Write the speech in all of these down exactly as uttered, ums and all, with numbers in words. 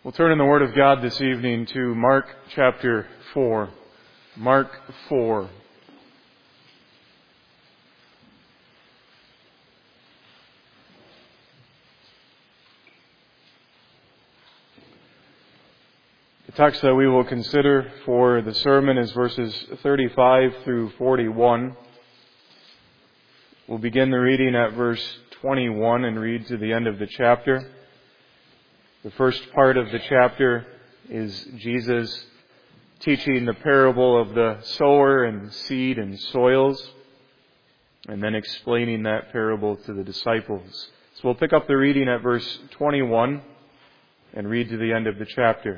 We'll turn in the Word of God this evening to Mark chapter four. Mark four. The text that we will consider for the sermon is verses thirty-five through forty-one. We'll begin the reading at verse twenty-one and read to the end of the chapter. The first part of the chapter is Jesus teaching the parable of the sower and seed and soils, and then explaining that parable to the disciples. So we'll pick up the reading at verse twenty-one and read to the end of the chapter.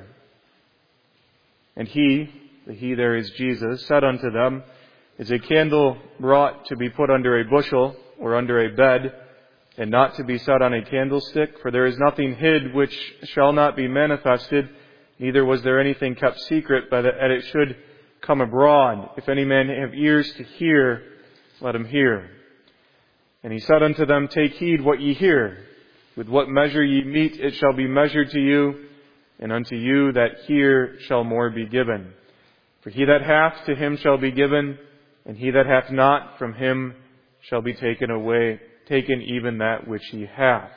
And he, the he there is Jesus, said unto them, Is a candle brought to be put under a bushel or under a bed, and not to be set on a candlestick? For there is nothing hid which shall not be manifested, neither was there anything kept secret, but that it should come abroad. If any man have ears to hear, let him hear. And he said unto them, Take heed what ye hear. With what measure ye mete, it shall be measured to you, and unto you that hear shall more be given. For he that hath, to him shall be given, and he that hath not, from him shall be taken away, taken even that which he hath.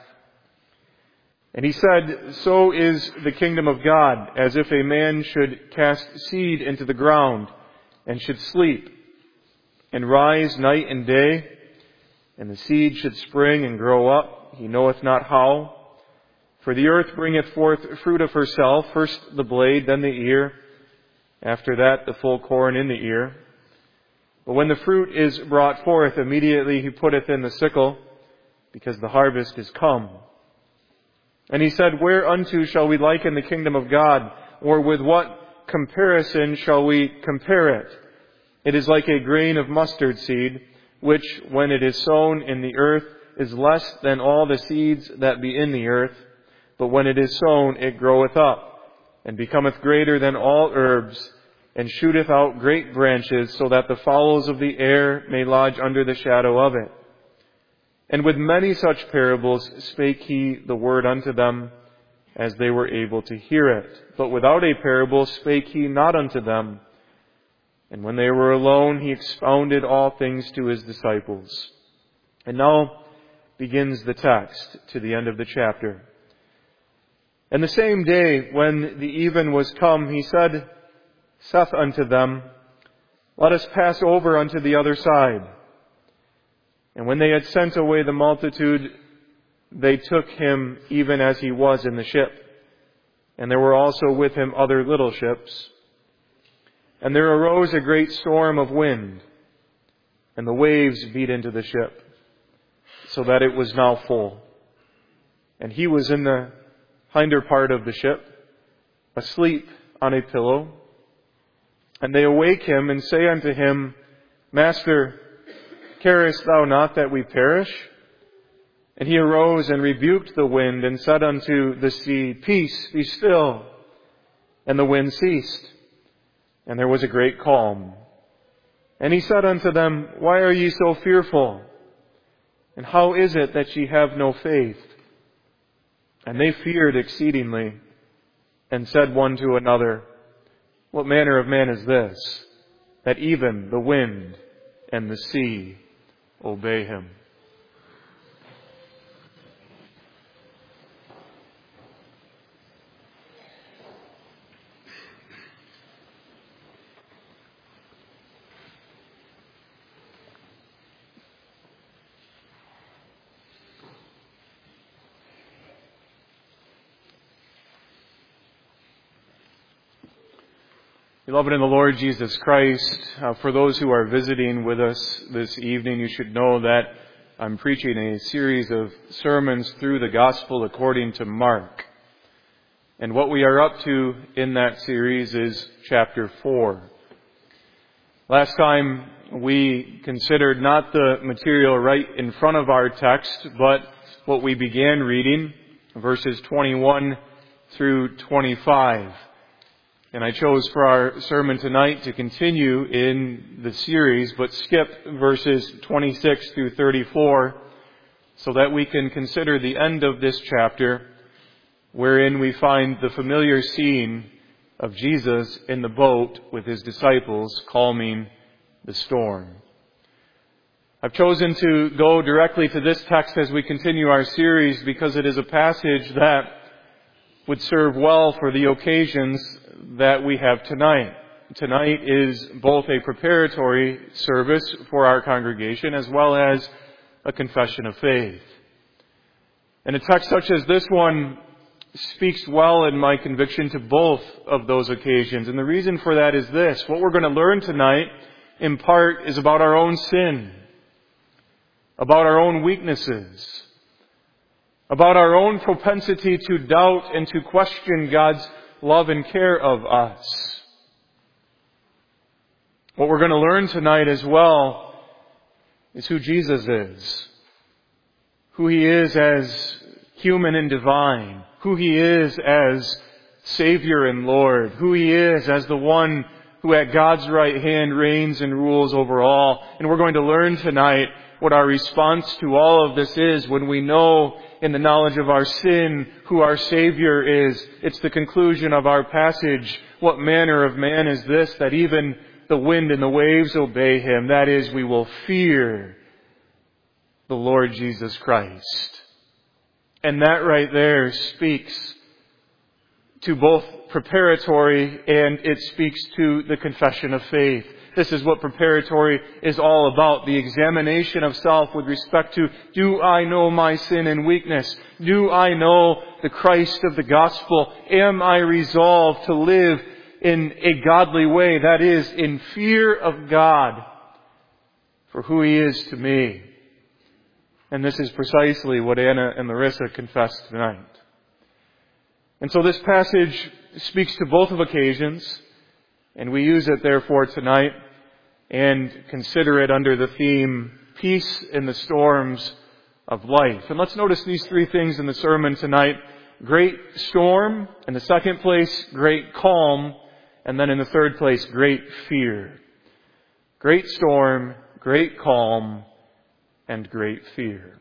And he said, So is the kingdom of God, as if a man should cast seed into the ground, and should sleep, and rise night and day, and the seed should spring and grow up, he knoweth not how. For the earth bringeth forth fruit of herself, first the blade, then the ear, after that the full corn in the ear. But when the fruit is brought forth, immediately he putteth in the sickle, because the harvest is come. And he said, Whereunto shall we liken the kingdom of God? Or with what comparison shall we compare it? It is like a grain of mustard seed, which, when it is sown in the earth, is less than all the seeds that be in the earth. But when it is sown, it groweth up, and becometh greater than all herbs, and shooteth out great branches, so that the fowls of the air may lodge under the shadow of it. And with many such parables spake he the word unto them, as they were able to hear it. But without a parable spake he not unto them. And when they were alone, he expounded all things to his disciples. And now begins the text to the end of the chapter. And the same day, when the even was come, he said, saith unto them, Let us pass over unto the other side. And when they had sent away the multitude, they took him even as he was in the ship. And there were also with him other little ships. And there arose a great storm of wind, and the waves beat into the ship, so that it was now full. And he was in the hinder part of the ship, asleep on a pillow. And they awake him and say unto him, Master, carest thou not that we perish? And he arose and rebuked the wind and said unto the sea, Peace, be still. And the wind ceased, and there was a great calm. And he said unto them, Why are ye so fearful? And how is it that ye have no faith? And they feared exceedingly, and said one to another, What manner of man is this, that even the wind and the sea obey him? Beloved in the Lord Jesus Christ, uh, for those who are visiting with us this evening, you should know that I'm preaching a series of sermons through the Gospel according to Mark. And what we are up to in that series is chapter four. Last time we considered not the material right in front of our text, but what we began reading, verses twenty-one through twenty-five. And I chose for our sermon tonight to continue in the series, but skip verses twenty-six through thirty-four so that we can consider the end of this chapter wherein we find the familiar scene of Jesus in the boat with his disciples calming the storm. I've chosen to go directly to this text as we continue our series because it is a passage that would serve well for the occasions that we have tonight. Tonight is both a preparatory service for our congregation as well as a confession of faith. And a text such as this one speaks well in my conviction to both of those occasions. And the reason for that is this. What we're going to learn tonight, in part, is about our own sin, about our own weaknesses, about our own propensity to doubt and to question God's love and care of us. What we're going to learn tonight as well is who Jesus is, who He is as human and divine, who He is as Savior and Lord, who He is as the one who at God's right hand reigns and rules over all. And we're going to learn tonight what our response to all of this is when we know in the knowledge of our sin who our Savior is. It's the conclusion of our passage. What manner of man is this, that even the wind and the waves obey Him? That is, we will fear the Lord Jesus Christ. And that right there speaks to both preparatory and it speaks to the confession of faith. This is what preparatory is all about. The examination of self with respect to, do I know my sin and weakness? Do I know the Christ of the gospel? Am I resolved to live in a godly way? That is, in fear of God for who He is to me. And this is precisely what Anna and Larissa confessed tonight. And so this passage speaks to both of occasions, and we use it therefore tonight and consider it under the theme, Peace in the Storms of Life. And let's notice these three things in the sermon tonight. Great storm, in the second place, great calm, and then in the third place, great fear. Great storm, great calm, and great fear.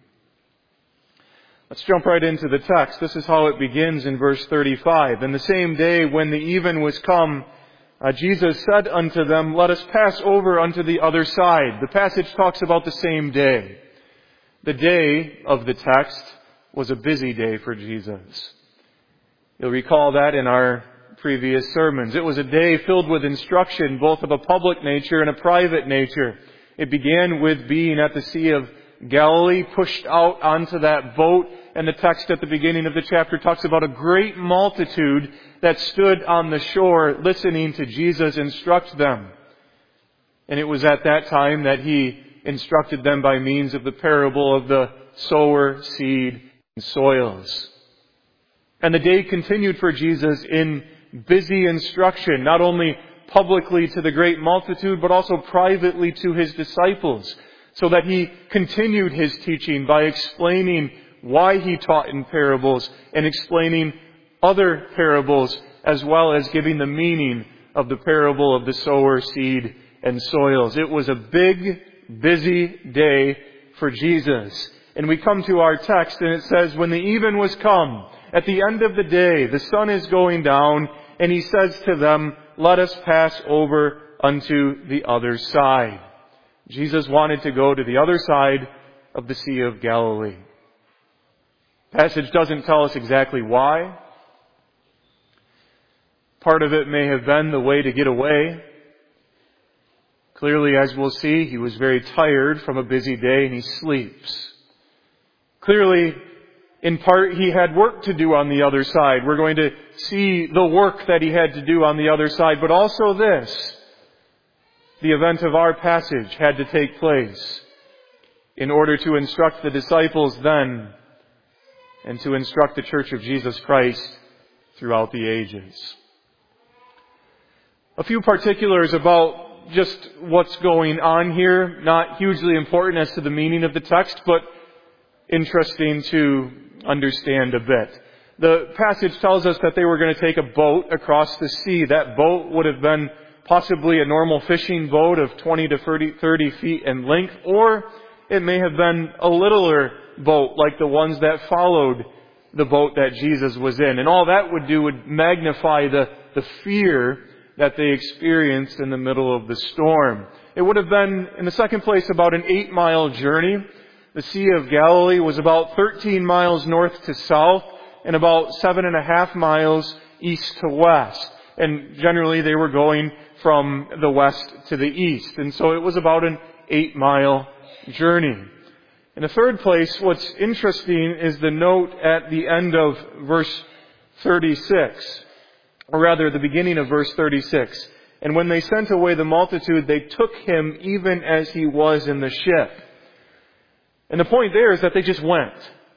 Let's jump right into the text. This is how it begins in verse thirty-five. In the same day when the even was come, uh, Jesus said unto them, Let us pass over unto the other side. The passage talks about the same day. The day of the text was a busy day for Jesus. You'll recall that in our previous sermons. It was a day filled with instruction, both of a public nature and a private nature. It began with being at the Sea of Galilee, pushed out onto that boat, and the text at the beginning of the chapter talks about a great multitude that stood on the shore listening to Jesus instruct them. And it was at that time that He instructed them by means of the parable of the sower, seed, and soils. And the day continued for Jesus in busy instruction, not only publicly to the great multitude, but also privately to His disciples, so that He continued His teaching by explaining why He taught in parables and explaining other parables, as well as giving the meaning of the parable of the sower, seed, and soils. It was a big, busy day for Jesus. And we come to our text and it says, when the even was come, at the end of the day, the sun is going down, and He says to them, Let us pass over unto the other side. Jesus wanted to go to the other side of the Sea of Galilee. The passage doesn't tell us exactly why. Part of it may have been the way to get away. Clearly, as we'll see, He was very tired from a busy day and He sleeps. Clearly, in part, He had work to do on the other side. We're going to see the work that He had to do on the other side, but also this. The event of our passage had to take place in order to instruct the disciples then and to instruct the Church of Jesus Christ throughout the ages. A few particulars about just what's going on here, not hugely important as to the meaning of the text, but interesting to understand a bit. The passage tells us that they were going to take a boat across the sea. That boat would have been possibly a normal fishing boat of twenty to thirty feet in length, or it may have been a littler boat like the ones that followed the boat that Jesus was in. And all that would do would magnify the, the fear that they experienced in the middle of the storm. It would have been, in the second place, about an eight-mile journey. The Sea of Galilee was about thirteen miles north to south and about seven and a half miles east to west. And generally they were going from the west to the east. And so it was about an eight-mile journey. In the third place, what's interesting is the note at the end of verse thirty-six, or rather the beginning of verse thirty-six. And when they sent away the multitude, they took him even as he was in the ship. And the point there is that they just went.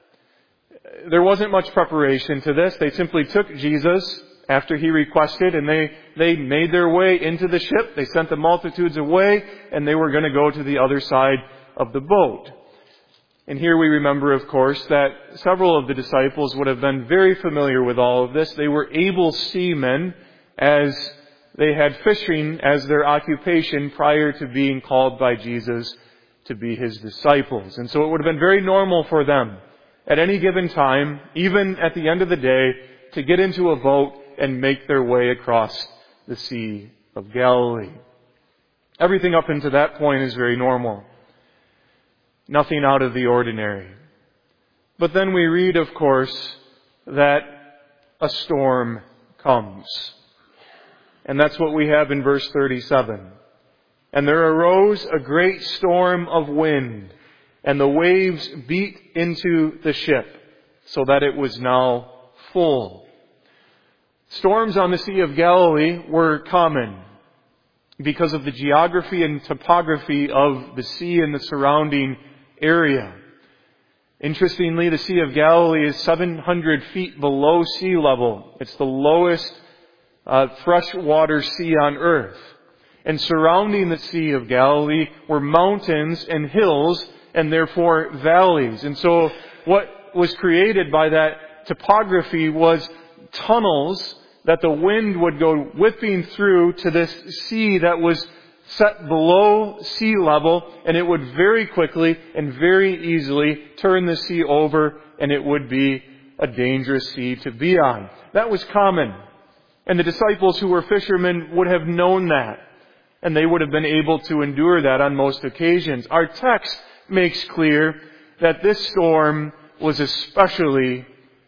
There wasn't much preparation to this. They simply took Jesus after he requested, and they, they made their way into the ship. They sent the multitudes away, and they were going to go to the other side of the boat. And here we remember, of course, that several of the disciples would have been very familiar with all of this. They were able seamen, as they had fishing as their occupation prior to being called by Jesus to be his disciples. And so it would have been very normal for them at any given time, even at the end of the day, to get into a boat and make their way across the Sea of Galilee. Everything up until that point is very normal. Nothing out of the ordinary. But then we read, of course, that a storm comes. And that's what we have in verse thirty-seven. And there arose a great storm of wind, and the waves beat into the ship, so that it was now full. Storms on the Sea of Galilee were common because of the geography and topography of the sea and the surrounding area. Interestingly, the Sea of Galilee is seven hundred feet below sea level. It's the lowest uh, freshwater sea on earth. And surrounding the Sea of Galilee were mountains and hills, and therefore valleys. And so what was created by that topography was tunnels that the wind would go whipping through to this sea that was set below sea level, and it would very quickly and very easily turn the sea over, and it would be a dangerous sea to be on. That was common. And the disciples who were fishermen would have known that, and they would have been able to endure that on most occasions. Our text makes clear that this storm was especially,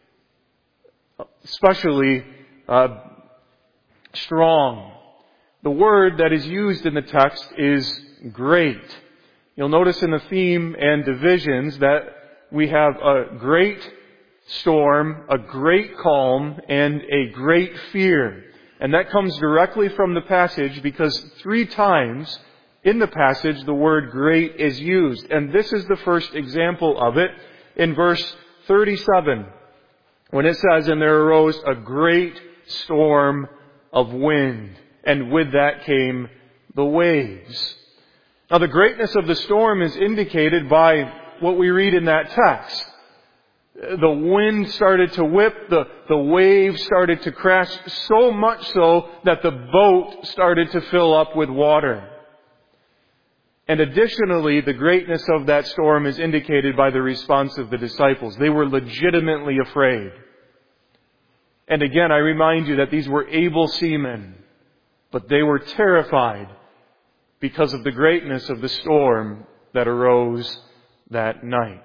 especially uh, strong. The word that is used in the text is great. You'll notice in the theme and divisions that we have a great storm, a great calm, and a great fear. And that comes directly from the passage because three times in the passage the word great is used. And this is the first example of it in verse thirty-seven, when it says, "And there arose a great storm of wind, and with that came the waves." Now the greatness of the storm is indicated by what we read in that text. The wind started to whip, the, the waves started to crash, so much so that the boat started to fill up with water. And additionally, the greatness of that storm is indicated by the response of the disciples. They were legitimately afraid. And again, I remind you that these were able seamen, but they were terrified because of the greatness of the storm that arose that night.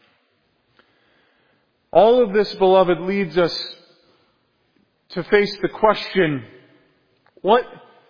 All of this, beloved, leads us to face the question, what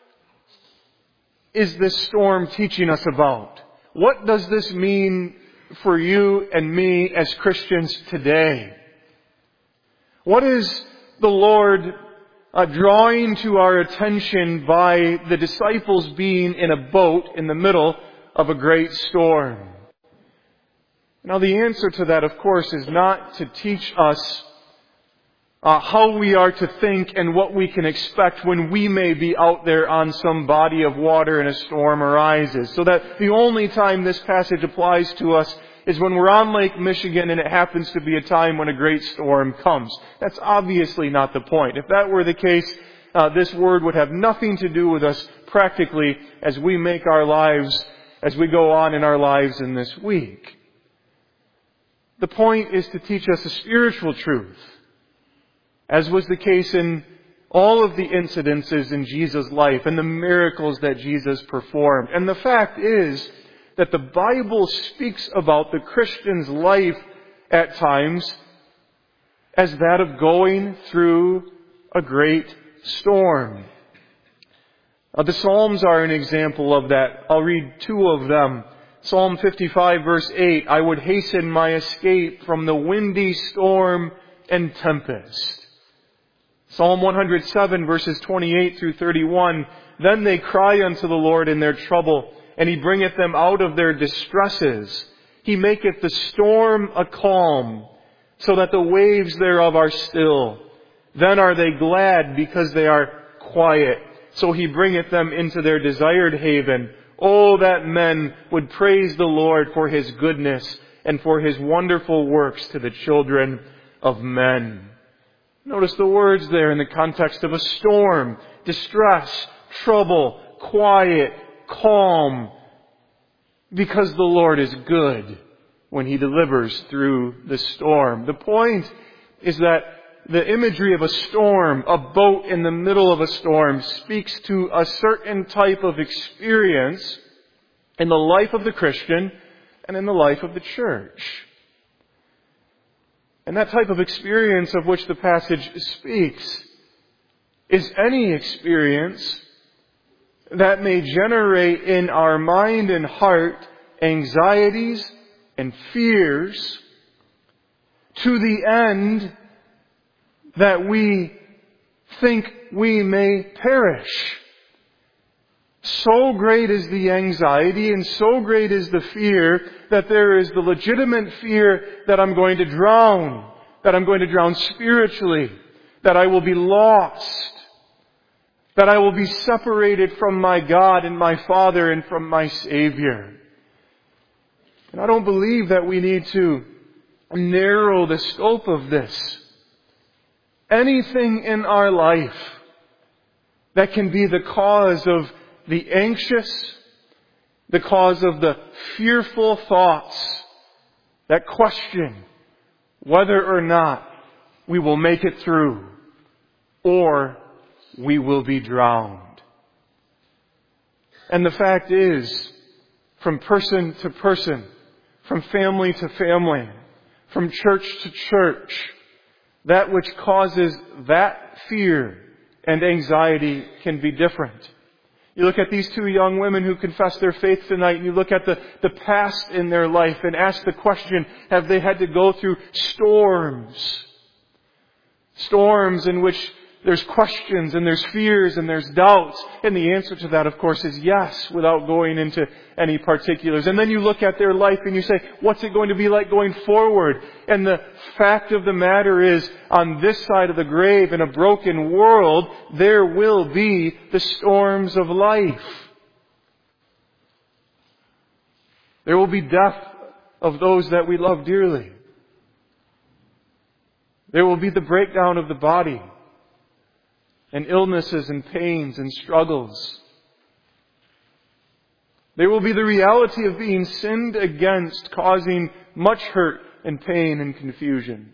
is this storm teaching us about? What does this mean for you and me as Christians today? What is the Lord uh, drawing to our attention by the disciples being in a boat in the middle of a great storm? Now the answer to that, of course, is not to teach us uh, how we are to think and what we can expect when we may be out there on some body of water and a storm arises. So that the only time this passage applies to us is when we're on Lake Michigan and it happens to be a time when a great storm comes. That's obviously not the point. If that were the case, uh, this word would have nothing to do with us practically as we make our lives, as we go on in our lives in this week. The point is to teach us a spiritual truth, as was the case in all of the incidences in Jesus' life and the miracles that Jesus performed. And the fact is that the Bible speaks about the Christian's life at times as that of going through a great storm. Now, the Psalms are an example of that. I'll read two of them. Psalm fifty-five verse eight, I would hasten my escape from the windy storm and tempest. Psalm one hundred seven verses twenty-eight through thirty-one, then they cry unto the Lord in their trouble, and He bringeth them out of their distresses. He maketh the storm a calm, so that the waves thereof are still. Then are they glad because they are quiet. So He bringeth them into their desired haven. Oh, that men would praise the Lord for His goodness and for His wonderful works to the children of men. Notice the words there in the context of a storm, distress, trouble, quiet, calm, because the Lord is good when He delivers through the storm. The point is that the imagery of a storm, a boat in the middle of a storm, speaks to a certain type of experience in the life of the Christian and in the life of the church. And that type of experience of which the passage speaks is any experience that may generate in our mind and heart anxieties and fears to the end that we think we may perish. So great is the anxiety and so great is the fear that there is the legitimate fear that I'm going to drown, that I'm going to drown spiritually, that I will be lost, that I will be separated from my God and my Father and from my Savior. And I don't believe that we need to narrow the scope of this. Anything in our life that can be the cause of the anxious, the cause of the fearful thoughts that question whether or not we will make it through or we will be drowned. And the fact is, from person to person, from family to family, from church to church, that which causes that fear and anxiety can be different. You look at these two young women who confess their faith tonight, and you look at the, the past in their life and ask the question, have they had to go through storms? Storms in which there's questions and there's fears and there's doubts. And the answer to that, of course, is yes, without going into any particulars. And then you look at their life and you say, what's it going to be like going forward? And the fact of the matter is, on this side of the grave, in a broken world, there will be the storms of life. There will be death of those that we love dearly. There will be the breakdown of the body, and illnesses and pains and struggles. There will be the reality of being sinned against, causing much hurt and pain and confusion.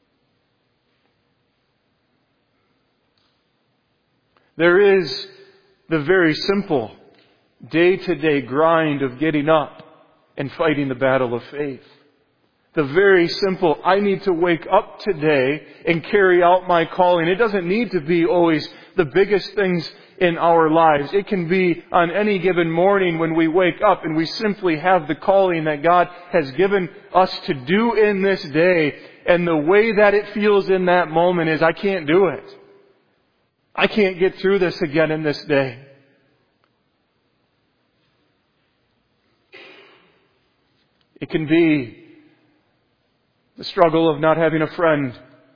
There is the very simple day-to-day grind of getting up and fighting the battle of faith. The very simple, I need to wake up today and carry out my calling. It doesn't need to be always the biggest things in our lives. It can be on any given morning when we wake up and we simply have the calling that God has given us to do in this day. And the way that it feels in that moment is, I can't do it. I can't get through this again in this day. It can be the struggle of not having a friend.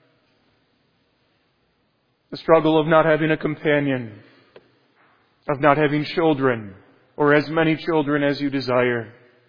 The struggle of not having a companion. Of not having children. Or as many children as you desire.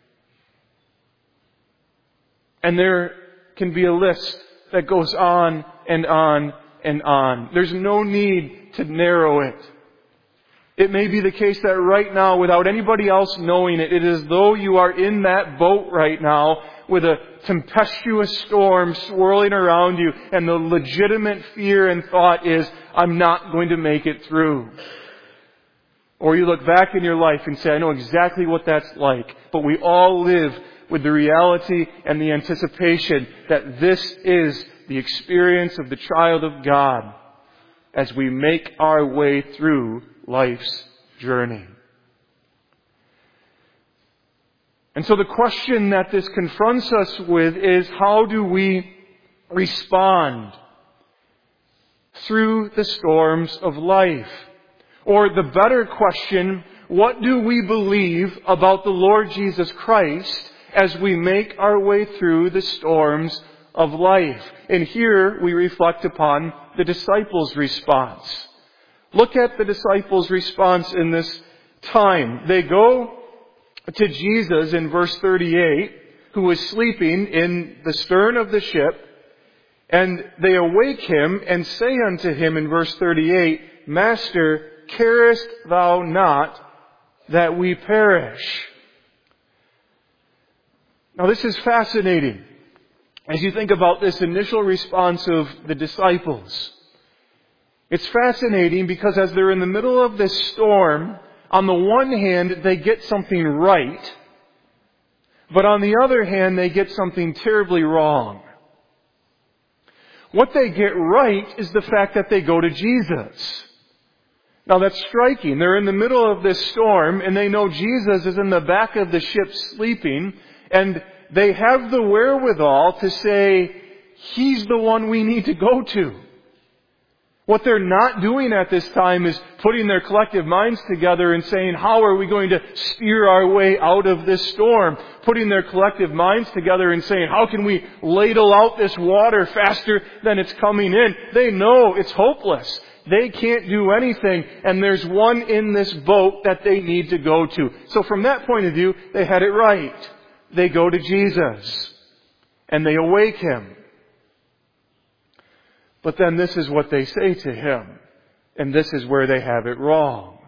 And there can be a list that goes on and on and on. There's no need to narrow it. It may be the case that right now, without anybody else knowing it, it is as though you are in that boat right now with a tempestuous storm swirling around you, and the legitimate fear and thought is, I'm not going to make it through. Or you look back in your life and say, I know exactly what that's like, but we all live with the reality and the anticipation that this is the experience of the child of God as we make our way through life's journey. And so the question that this confronts us with is, how do we respond through the storms of life? Or the better question, what do we believe about the Lord Jesus Christ as we make our way through the storms of life? And here we reflect upon the disciples' response. Look at the disciples' response in this time. They go to Jesus in verse thirty-eight, who was sleeping in the stern of the ship, and they awake him and say unto him in verse thirty-eight, Master, carest thou not that we perish? Now this is fascinating as you think about this initial response of the disciples. It's fascinating because as they're in the middle of this storm, on the one hand they get something right, but on the other hand they get something terribly wrong. What they get right is the fact that they go to Jesus. Now that's striking. They're in the middle of this storm and they know Jesus is in the back of the ship sleeping, and they have the wherewithal to say, He's the one we need to go to. What they're not doing at this time is putting their collective minds together and saying, how are we going to steer our way out of this storm? Putting their collective minds together and saying, how can we ladle out this water faster than it's coming in? They know it's hopeless. They can't do anything, and there's one in this boat that they need to go to. So from that point of view, they had it right. They go to Jesus, and they awake Him. But then this is what they say to Him, and this is where they have it wrong.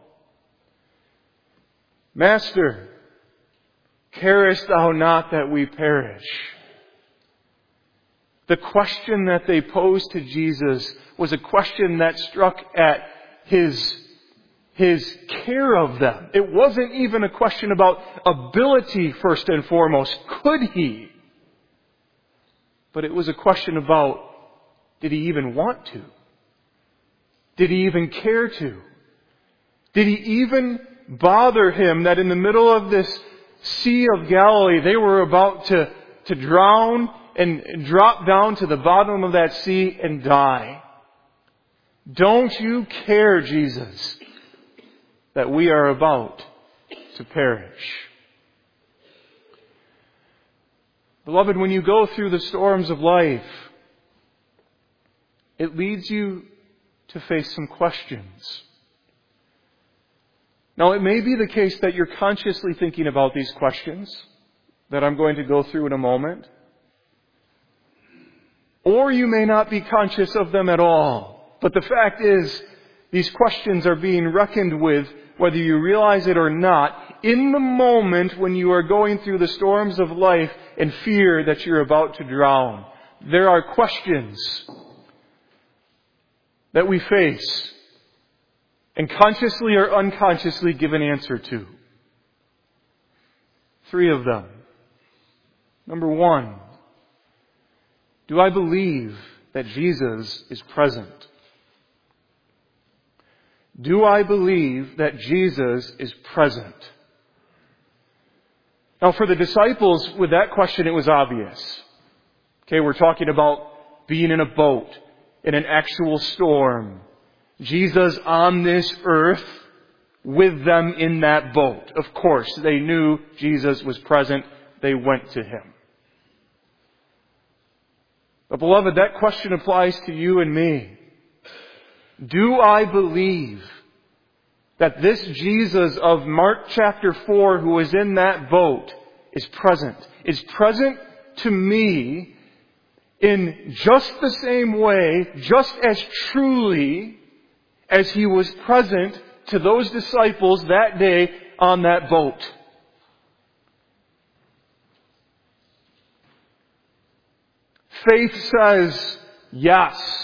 Master, carest thou not that we perish? The question that they posed to Jesus was a question that struck at His, His care of them. It wasn't even a question about ability first and foremost. Could He? But it was a question about, did He even want to? Did He even care to? Did He even bother Him that in the middle of this Sea of Galilee they were about to, to drown and drop down to the bottom of that sea and die? Don't you care, Jesus, that we are about to perish? Beloved, when you go through the storms of life, it leads you to face some questions. Now, it may be the case that you're consciously thinking about these questions that I'm going to go through in a moment. Or you may not be conscious of them at all. But the fact is, these questions are being reckoned with, whether you realize it or not, in the moment when you are going through the storms of life and fear that you're about to drown. There are questions that we face and consciously or unconsciously give an answer to. Three of them. Number one, do I believe that Jesus is present? Do I believe that Jesus is present? Now, for the disciples, with that question, it was obvious. Okay, we're talking about being in a boat, in an actual storm. Jesus on this earth with them in that boat. Of course, they knew Jesus was present. They went to Him. But beloved, that question applies to you and me. Do I believe that this Jesus of Mark chapter four who is in that boat is present? Is present to me in just the same way, just as truly as He was present to those disciples that day on that boat? Faith says yes.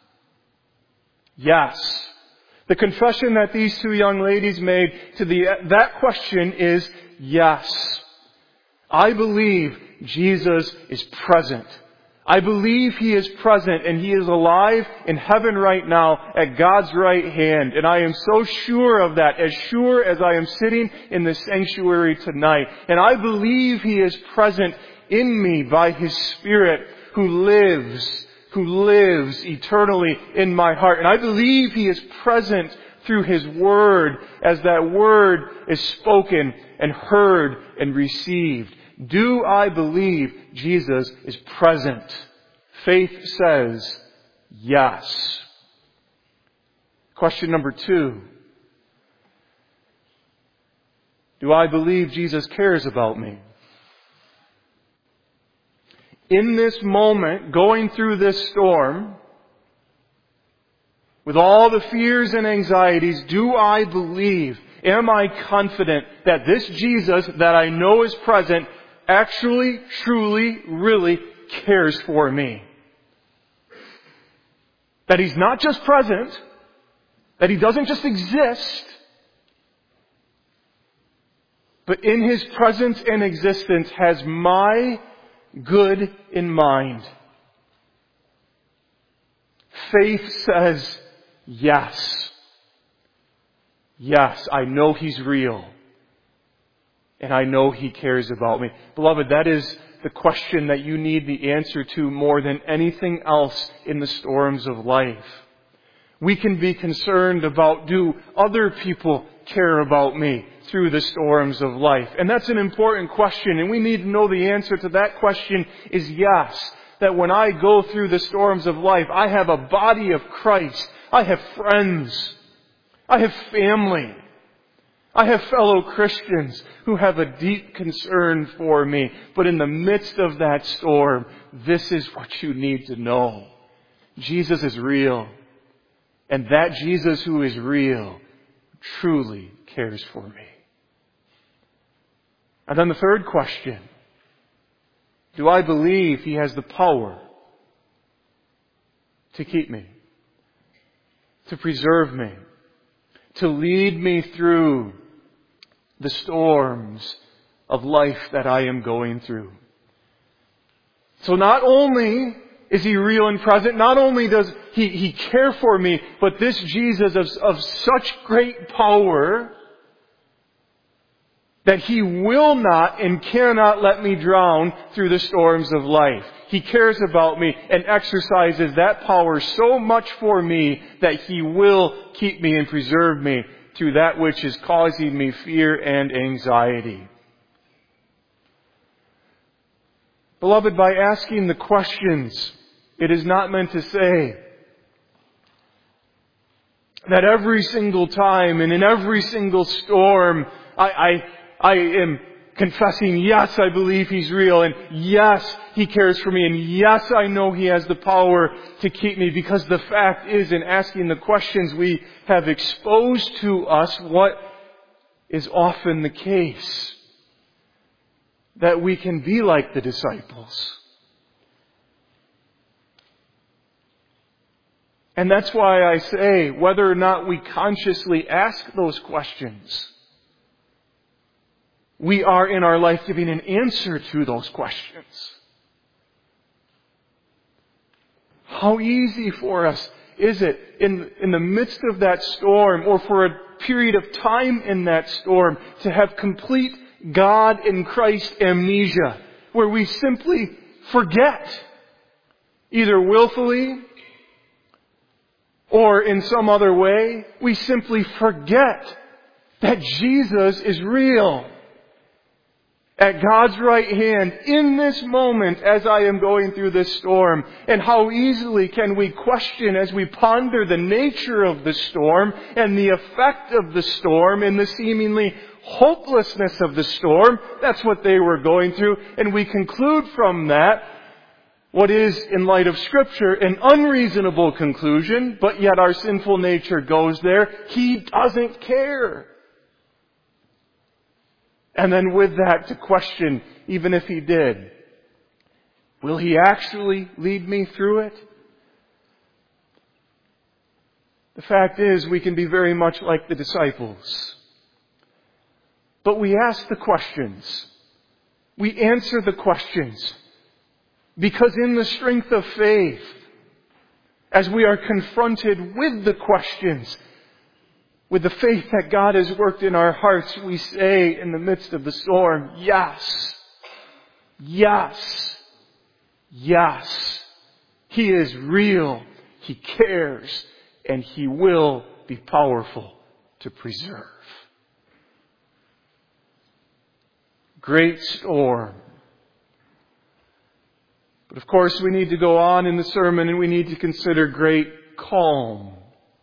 Yes. The confession that these two young ladies made to the, that question is yes. I believe Jesus is present. I believe He is present and He is alive in heaven right now at God's right hand. And I am so sure of that, as sure as I am sitting in the sanctuary tonight. And I believe He is present in me by His Spirit who lives, who lives eternally in my heart. And I believe He is present through His Word as that Word is spoken and heard and received. Do I believe Jesus is present? Faith says yes. Question number two. Do I believe Jesus cares about me? In this moment, going through this storm, with all the fears and anxieties, do I believe, am I confident that this Jesus that I know is present actually, truly, really cares for me? That He's not just present, that He doesn't just exist, but in His presence and existence has my good in mind. Faith says yes. Yes, I know He's real. And I know He cares about me. Beloved, that is the question that you need the answer to more than anything else in the storms of life. We can be concerned about, do other people care about me through the storms of life? And that's an important question, and we need to know the answer to that question is yes. That when I go through the storms of life, I have a body of Christ. I have friends. I have family. I have fellow Christians who have a deep concern for me. But in the midst of that storm, this is what you need to know. Jesus is real. And that Jesus who is real truly cares for me. And then the third question. Do I believe He has the power to keep me, to preserve me, to lead me through the storms of life that I am going through? So not only is He real and present, not only does He, he care for me, but this Jesus of, of such great power that He will not and cannot let me drown through the storms of life. He cares about me and exercises that power so much for me that He will keep me and preserve me through that which is causing me fear and anxiety. Beloved, by asking the questions, it is not meant to say that every single time and in every single storm I, I, I am confessing, yes, I believe He's real, and yes, He cares for me, and yes, I know He has the power to keep me, because the fact is, in asking the questions, we have exposed to us what is often the case. That we can be like the disciples. And that's why I say, whether or not we consciously ask those questions, we are in our life giving an answer to those questions. How easy for us is it in, in the midst of that storm, or for a period of time in that storm, to have complete God in Christ amnesia, where we simply forget, either willfully or in some other way, we simply forget that Jesus is real. At God's right hand, in this moment as I am going through this storm. And how easily can we question as we ponder the nature of the storm and the effect of the storm and the seemingly hopelessness of the storm. That's what they were going through. And we conclude from that what is, in light of Scripture, an unreasonable conclusion, but yet our sinful nature goes there. He doesn't care. And then with that to question, even if He did, will He actually lead me through it? The fact is, we can be very much like the disciples. But we ask the questions. We answer the questions. Because in the strength of faith, as we are confronted with the questions, with the faith that God has worked in our hearts, we say in the midst of the storm, yes, yes, yes. He is real. He cares. And He will be powerful to preserve. Great storm. But of course we need to go on in the sermon and we need to consider great calm.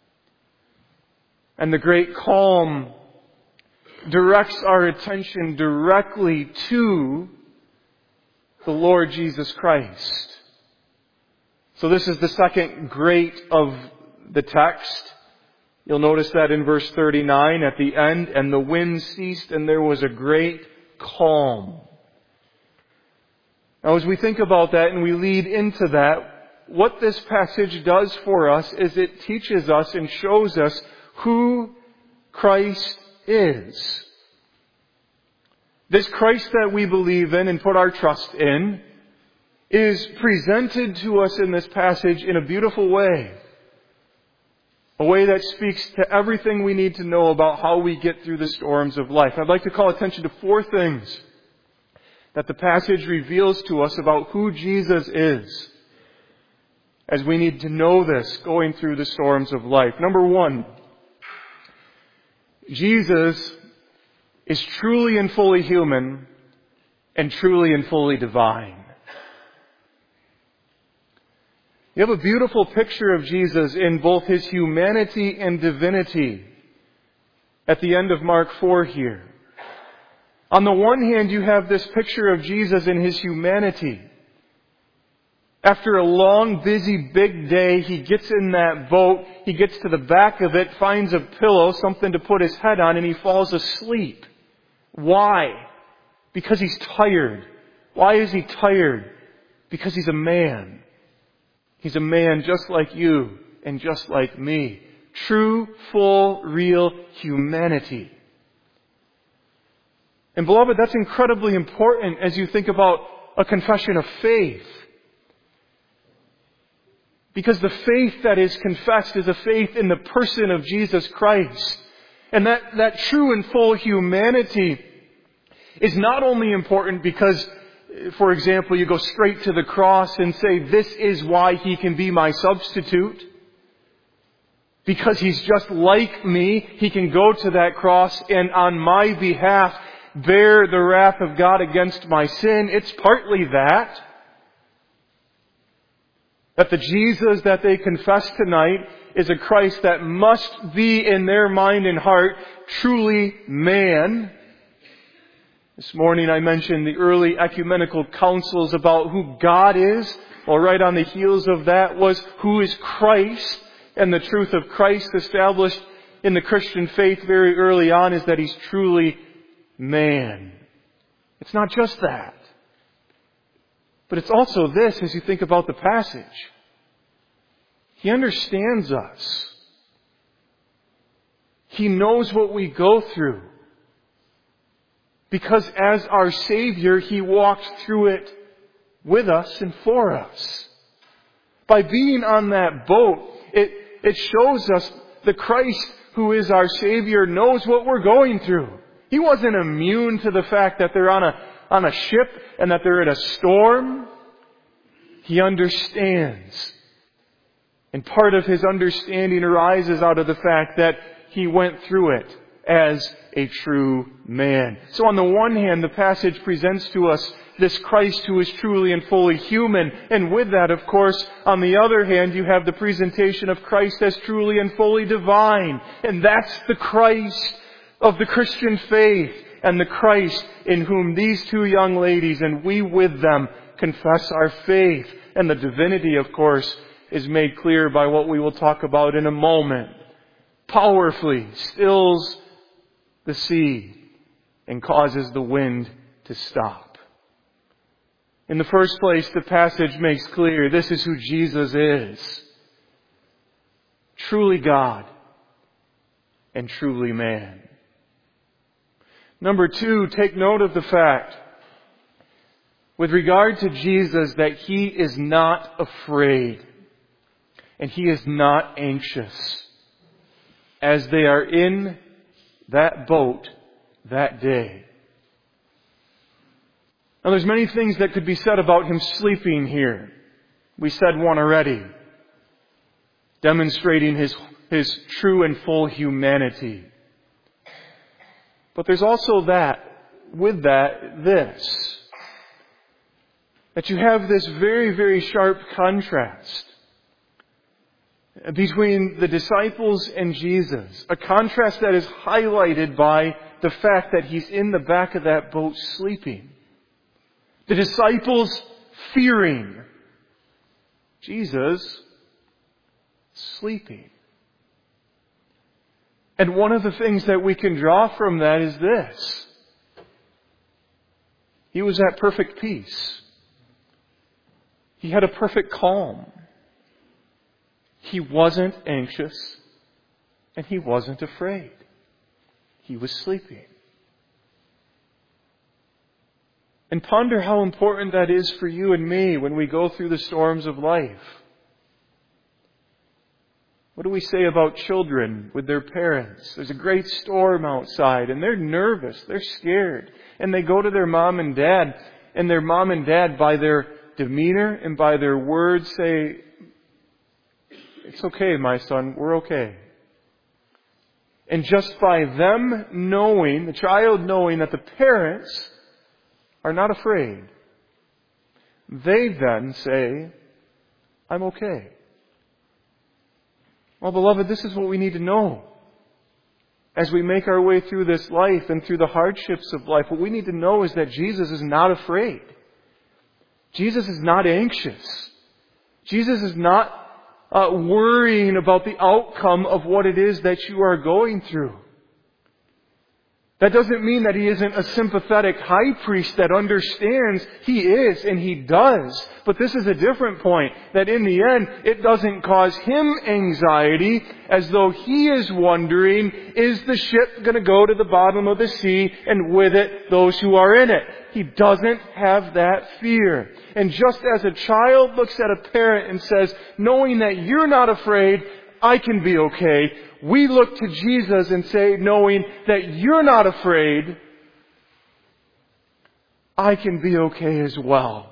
And the great calm directs our attention directly to the Lord Jesus Christ. So this is the second great of the text. You'll notice that in verse thirty-nine at the end, and the wind ceased and there was a great calm. Now as we think about that and we lead into that, what this passage does for us is it teaches us and shows us who Christ is. This Christ that we believe in and put our trust in is presented to us in this passage in a beautiful way. A way that speaks to everything we need to know about how we get through the storms of life. I'd like to call attention to four things that the passage reveals to us about who Jesus is, as we need to know this going through the storms of life. Number one, Jesus is truly and fully human and truly and fully divine. You have a beautiful picture of Jesus in both His humanity and divinity at the end of Mark four here. On the one hand, you have this picture of Jesus in His humanity. After a long, busy, big day, He gets in that boat, He gets to the back of it, finds a pillow, something to put His head on, and He falls asleep. Why? Because He's tired. Why is He tired? Because He's a man. He's a man just like you and just like me. True, full, real humanity. And beloved, that's incredibly important as you think about a confession of faith. Because the faith that is confessed is a faith in the person of Jesus Christ. And that, that true and full humanity is not only important because, for example, you go straight to the cross and say, this is why He can be my substitute. Because He's just like me, He can go to that cross and on my behalf bear the wrath of God against my sin. It's partly that. That the Jesus that they confess tonight is a Christ that must be in their mind and heart truly man. This morning I mentioned the early ecumenical councils about who God is. Well, right on the heels of that was who is Christ. And the truth of Christ established in the Christian faith very early on is that He's truly man. It's not just that. But it's also this as you think about the passage. He understands us. He knows what we go through. Because as our Savior, He walked through it with us and for us. By being on that boat, it, it shows us the Christ who is our Savior knows what we're going through. He wasn't immune to the fact that they're on a, on a ship and that they're in a storm. He understands. And part of His understanding arises out of the fact that He went through it as a true man. So on the one hand, the passage presents to us this Christ who is truly and fully human. And with that, of course, on the other hand, you have the presentation of Christ as truly and fully divine. And that's the Christ of the Christian faith and the Christ in whom these two young ladies and we with them confess our faith And the divinity, of course, is made clear by what we will talk about in a moment. Powerfully stills the sea and causes the wind to stop. In the first place, the passage makes clear this is who Jesus is. Truly God and truly man. Number two, take note of the fact, with regard to Jesus, that He is not afraid and He is not anxious as they are in that boat that day. Now there's many things that could be said about Him sleeping here. We said one already, demonstrating His, His true and full humanity. But there's also that, with that, this. That you have this very, very sharp contrast between the disciples and Jesus. A contrast that is highlighted by the fact that He's in the back of that boat sleeping. The disciples fearing. Jesus sleeping. And one of the things that we can draw from that is this. He was at perfect peace. He had a perfect calm. He wasn't anxious and He wasn't afraid. He was sleeping. And ponder how important that is for you and me when we go through the storms of life. What do we say about children with their parents? There's a great storm outside and they're nervous, they're scared. And they go to their mom and dad, and their mom and dad, by their demeanor and by their words, say, "It's okay, my son, we're okay." And just by them knowing, the child knowing that the parents are not afraid, they then say, "I'm okay." Well, beloved, this is what we need to know. As we make our way through this life and through the hardships of life, what we need to know is that Jesus is not afraid. Jesus is not anxious. Jesus is not uh, worrying about the outcome of what it is that you are going through. That doesn't mean that He isn't a sympathetic high priest that understands. He is, and He does. But this is a different point, that in the end, it doesn't cause Him anxiety, as though He is wondering, is the ship going to go to the bottom of the sea, and with it, those who are in it? He doesn't have that fear. And just as a child looks at a parent and says, knowing that you're not afraid, I can be okay, we look to Jesus and say, knowing that you're not afraid, I can be okay as well.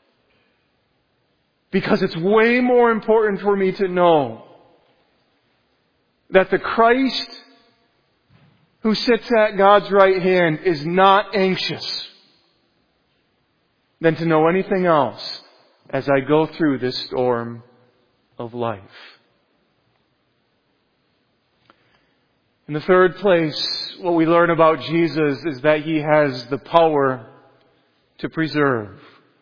Because it's way more important for me to know that the Christ who sits at God's right hand is not anxious than to know anything else as I go through this storm of life. In the third place, what we learn about Jesus is that He has the power to preserve.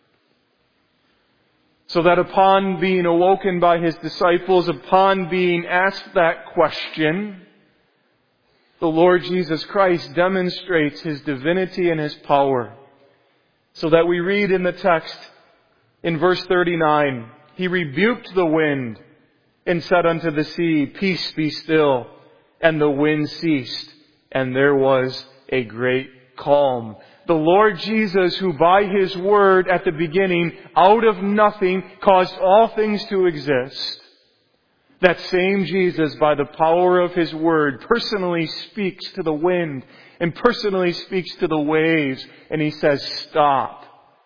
So that upon being awoken by His disciples, upon being asked that question, the Lord Jesus Christ demonstrates His divinity and His power. So that we read in the text in verse thirty-nine, He rebuked the wind and said unto the sea, "Peace, be still." And the wind ceased, and there was a great calm. The Lord Jesus, who by His word at the beginning, out of nothing, caused all things to exist. That same Jesus, by the power of His word, personally speaks to the wind and personally speaks to the waves. And He says, "Stop.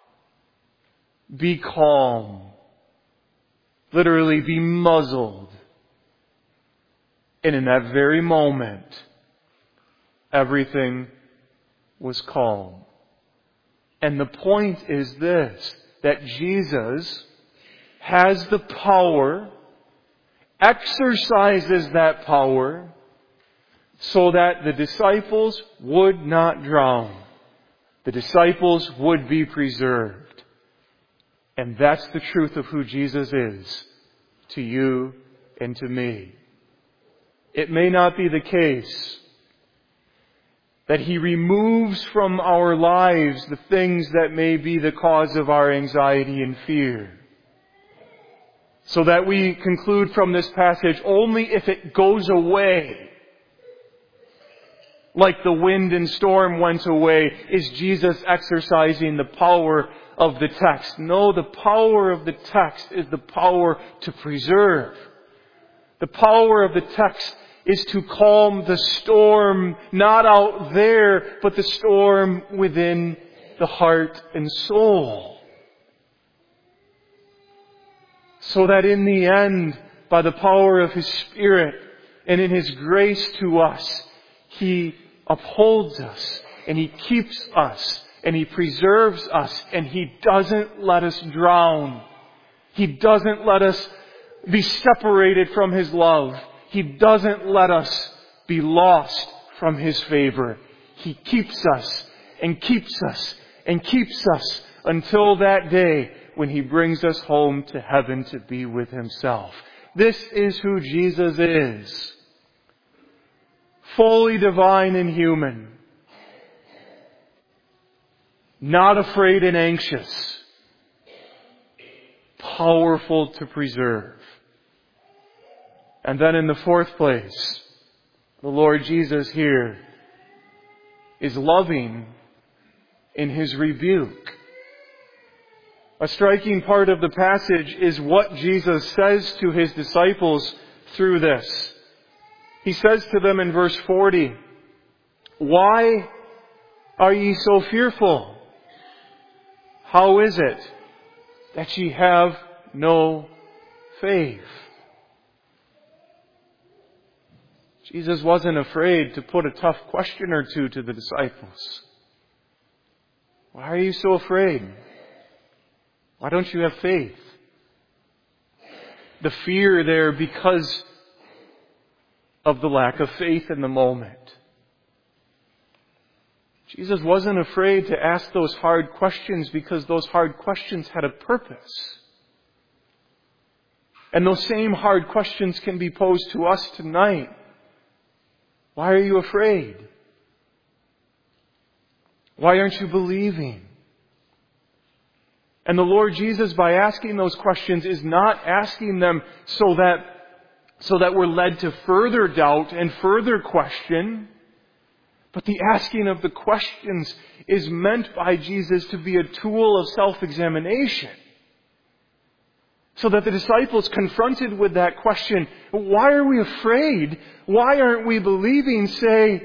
Be calm." Literally, be muzzled. And in that very moment, everything was calm. And the point is this, that Jesus has the power, exercises that power, so that the disciples would not drown. The disciples would be preserved. And that's the truth of who Jesus is to you and to me. It may not be the case that He removes from our lives the things that may be the cause of our anxiety and fear. So that we conclude from this passage, only if it goes away, like the wind and storm went away, is Jesus exercising the power of the text. No, the power of the text is the power to preserve. The power of the text is to calm the storm, not out there, but the storm within the heart and soul. So that in the end, by the power of His Spirit and in His grace to us, He upholds us and He keeps us and He preserves us and He doesn't let us drown. He doesn't let us be separated from His love. He doesn't let us be lost from His favor. He keeps us and keeps us and keeps us until that day when He brings us home to heaven to be with Himself. This is who Jesus is. Fully divine and human. Not afraid and anxious. Powerful to preserve. And then in the fourth place, the Lord Jesus here is loving in His rebuke. A striking part of the passage is what Jesus says to His disciples through this. He says to them in verse forty, "Why are ye so fearful? How is it that ye have no faith?" Jesus wasn't afraid to put a tough question or two to the disciples. Why are you so afraid? Why don't you have faith? The fear there because of the lack of faith in the moment. Jesus wasn't afraid to ask those hard questions because those hard questions had a purpose. And those same hard questions can be posed to us tonight. Why are you afraid? Why aren't you believing? And the Lord Jesus, by asking those questions, is not asking them so that, so that we're led to further doubt and further question. But the asking of the questions is meant by Jesus to be a tool of self-examination. So that the disciples confronted with that question, why are we afraid? Why aren't we believing? Say,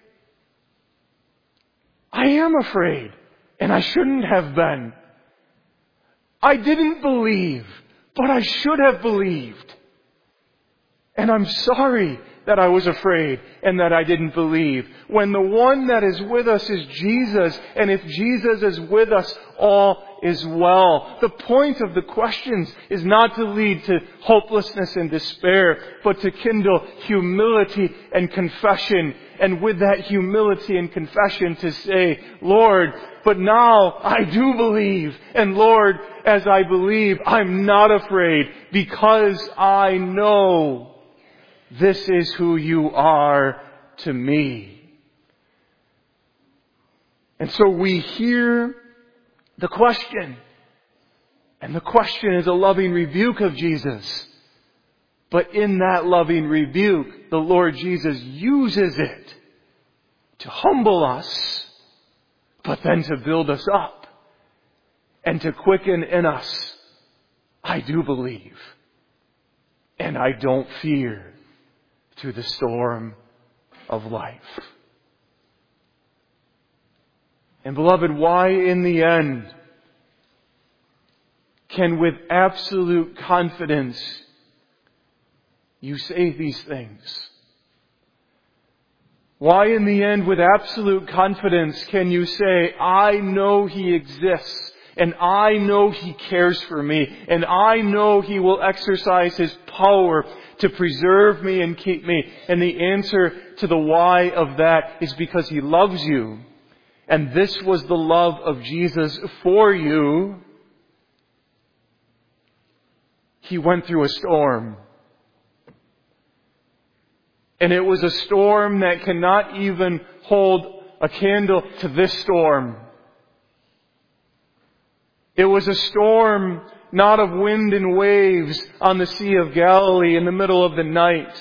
I am afraid, and I shouldn't have been. I didn't believe, but I should have believed. And I'm sorry that I was afraid and that I didn't believe. When the one that is with us is Jesus, and if Jesus is with us, all is well. The point of the questions is not to lead to hopelessness and despair, but to kindle humility and confession. And with that humility and confession to say, Lord, but now I do believe. And Lord, as I believe, I'm not afraid because I know this is who you are to me. And so we hear the question. And the question is a loving rebuke of Jesus. But in that loving rebuke, the Lord Jesus uses it to humble us, but then to build us up and to quicken in us. I do believe, and I don't fear through the storm of life. And beloved, why in the end can with absolute confidence you say these things? Why in the end with absolute confidence can you say, I know He exists, and I know He cares for me, and I know He will exercise His power to preserve me and keep me? And the answer to the why of that is because He loves you. And this was the love of Jesus for you. He went through a storm. And it was a storm that cannot even hold a candle to this storm. It was a storm not of wind and waves on the Sea of Galilee in the middle of the night.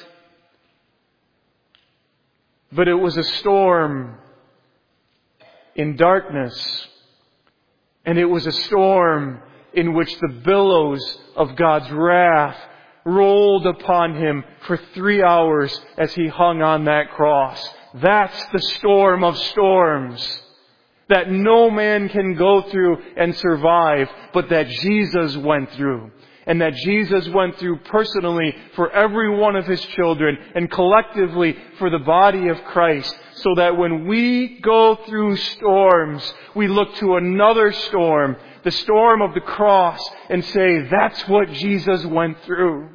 But it was a storm in darkness. And it was a storm in which the billows of God's wrath rolled upon Him for three hours as He hung on that cross. That's the storm of storms that no man can go through and survive, but that Jesus went through. And that Jesus went through personally for every one of His children and collectively for the body of Christ. So that when we go through storms, we look to another storm, the storm of the cross, and say, that's what Jesus went through.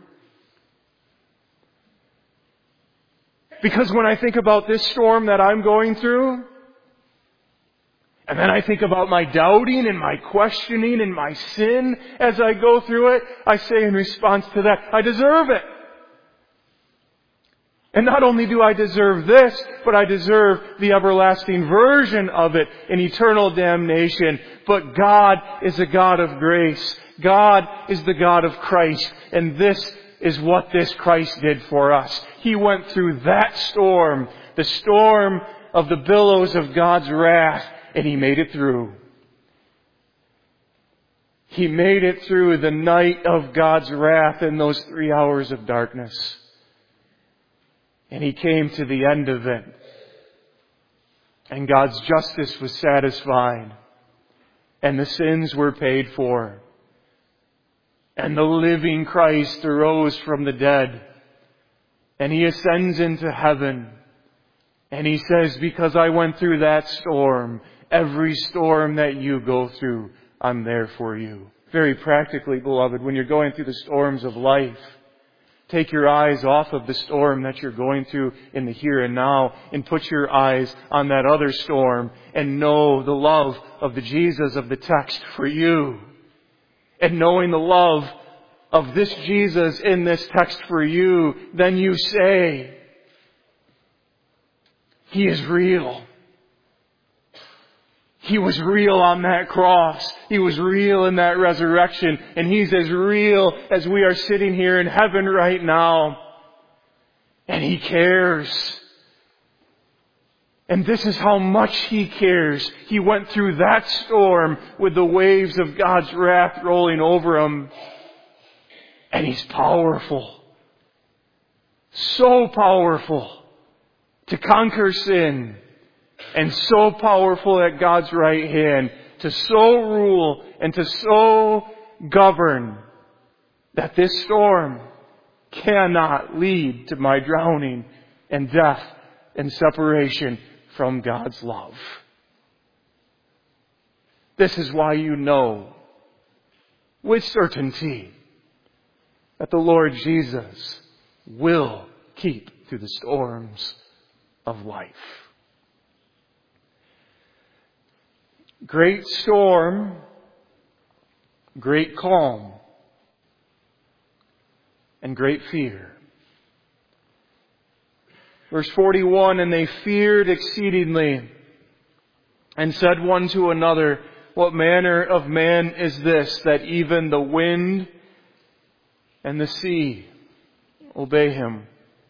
Because when I think about this storm that I'm going through, and then I think about my doubting and my questioning and my sin as I go through it, I say in response to that, I deserve it. And not only do I deserve this, but I deserve the everlasting version of it in eternal damnation. But God is a God of grace. God is the God of Christ. And this is what this Christ did for us. He went through that storm, the storm of the billows of God's wrath, and He made it through. He made it through the night of God's wrath in those three hours of darkness. And He came to the end of it. And God's justice was satisfied. And the sins were paid for. And the living Christ arose from the dead. And He ascends into heaven. And He says, because I went through that storm, every storm that you go through, I'm there for you. Very practically, beloved, when you're going through the storms of life, take your eyes off of the storm that you're going through in the here and now and put your eyes on that other storm and know the love of the Jesus of the text for you. And knowing the love of this Jesus in this text for you, then you say, He is real. He was real on that cross. He was real in that resurrection. And He's as real as we are sitting here in heaven right now. And He cares. And this is how much He cares. He went through that storm with the waves of God's wrath rolling over Him. And He's powerful. So powerful to conquer sin. And so powerful at God's right hand to so rule and to so govern that this storm cannot lead to my drowning and death and separation from God's love. This is why you know with certainty that the Lord Jesus will keep through the storms of life. Great storm, great calm, and great fear. Verse forty-one, and they feared exceedingly and said one to another, what manner of man is this, that even the wind and the sea obey Him?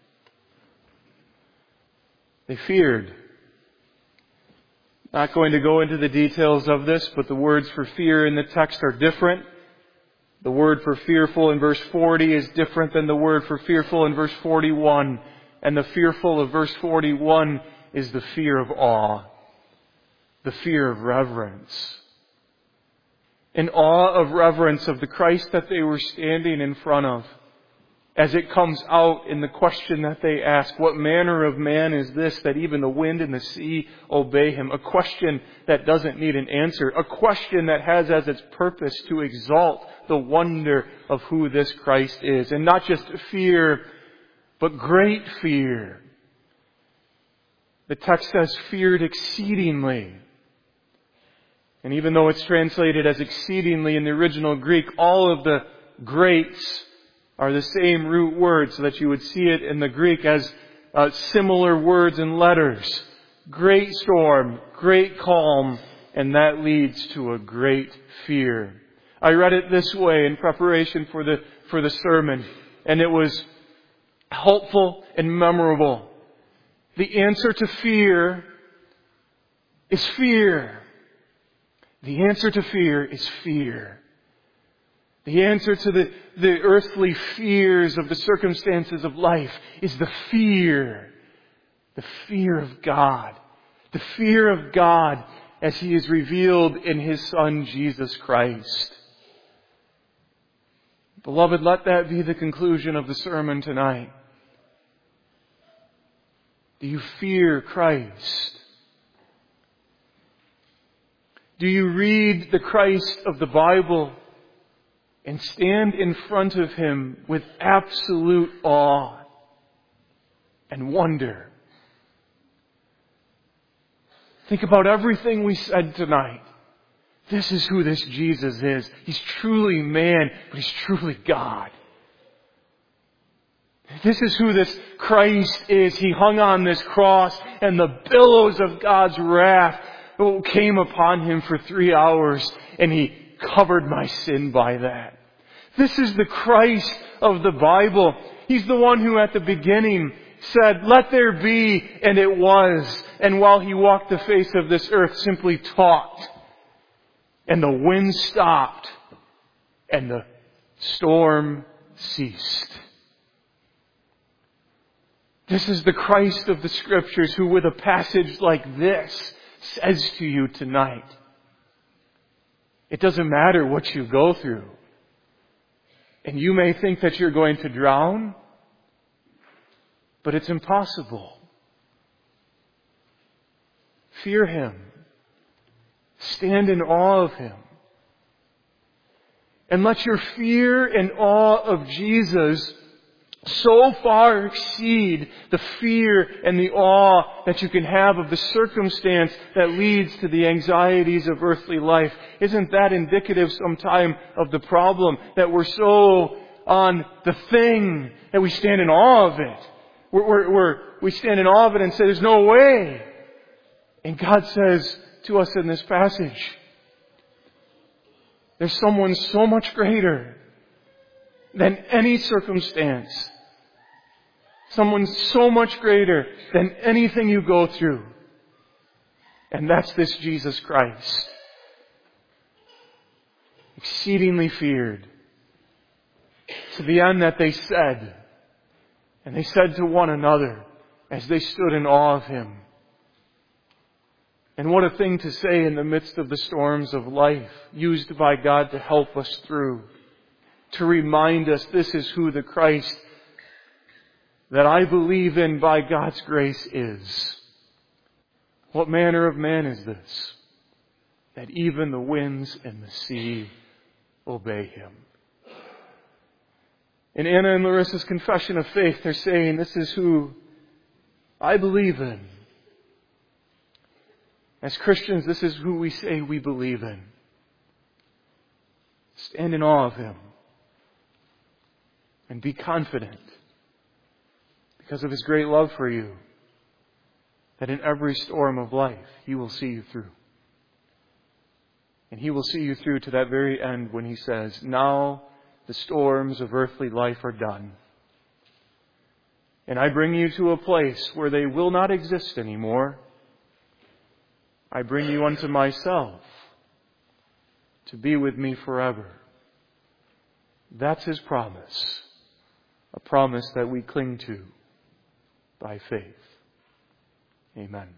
They feared. Not going to go into the details of this, but the words for fear in the text are different. The word for fearful in verse forty is different than the word for fearful in verse forty-one. And the fearful of verse forty-one is the fear of awe, the fear of reverence. An awe of reverence of the Christ that they were standing in front of. As it comes out in the question that they ask, what manner of man is this that even the wind and the sea obey Him? A question that doesn't need an answer. A question that has as its purpose to exalt the wonder of who this Christ is. And not just fear, but great fear. The text says feared exceedingly. And even though it's translated as exceedingly in the original Greek, all of the greats are the same root word, so that you would see it in the Greek as uh, similar words and letters. Great storm, great calm, and that leads to a great fear. I read it this way in preparation for the for the sermon, and it was helpful and memorable. The answer to fear is fear. The answer to fear is fear. The answer to the, the earthly fears of the circumstances of life is the fear. The fear of God. The fear of God as He is revealed in His Son, Jesus Christ. Beloved, let that be the conclusion of the sermon tonight. Do you fear Christ? Do you read the Christ of the Bible and stand in front of Him with absolute awe and wonder? Think about everything we said tonight. This is who this Jesus is. He's truly man, but He's truly God. This is who this Christ is. He hung on this cross, and the billows of God's wrath came upon Him for three hours, and He covered my sin by that. This is the Christ of the Bible. He's the one who at the beginning said, "Let there be," and it was. And while He walked the face of this earth, simply taught. And the wind stopped, and the storm ceased. This is the Christ of the Scriptures who, with a passage like this, says to you tonight, it doesn't matter what you go through. And you may think that you're going to drown, but it's impossible. Fear Him. Stand in awe of Him. And let your fear and awe of Jesus so far exceed the fear and the awe that you can have of the circumstance that leads to the anxieties of earthly life. Isn't that indicative sometime of the problem, that we're so on the thing that we stand in awe of it? We're, we're, we're, we stand in awe of it and say, there's no way. And God says to us in this passage, there's someone so much greater than any circumstance. Someone so much greater than anything you go through. And that's this Jesus Christ. Exceedingly feared. To the end that they said, and they said to one another as they stood in awe of Him. And what a thing to say in the midst of the storms of life, used by God to help us through. To remind us this is who the Christ that I believe in by God's grace is. What manner of man is this, that even the winds and the sea obey Him? In Anna and Larissa's confession of faith, they're saying, this is who I believe in. As Christians, this is who we say we believe in. Stand in awe of Him. And be confident, because of His great love for you, that in every storm of life, He will see you through. And He will see you through to that very end when He says, now the storms of earthly life are done. And I bring you to a place where they will not exist anymore. I bring you unto myself to be with me forever. That's His promise. A promise that we cling to by faith. Amen.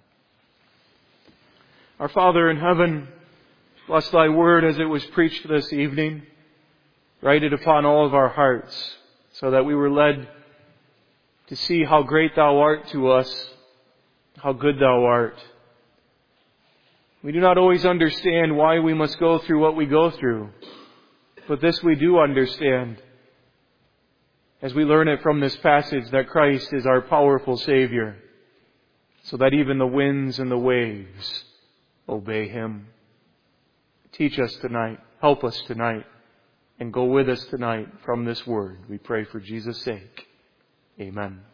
Our Father in heaven, bless Thy word as it was preached this evening. Write it upon all of our hearts, so that we were led to see how great Thou art to us, how good Thou art. We do not always understand why we must go through what we go through, but this we do understand as we learn it from this passage, that Christ is our powerful Savior, so that even the winds and the waves obey Him. Teach us tonight. Help us tonight. and go with us tonight from this word. We pray for Jesus' sake. Amen.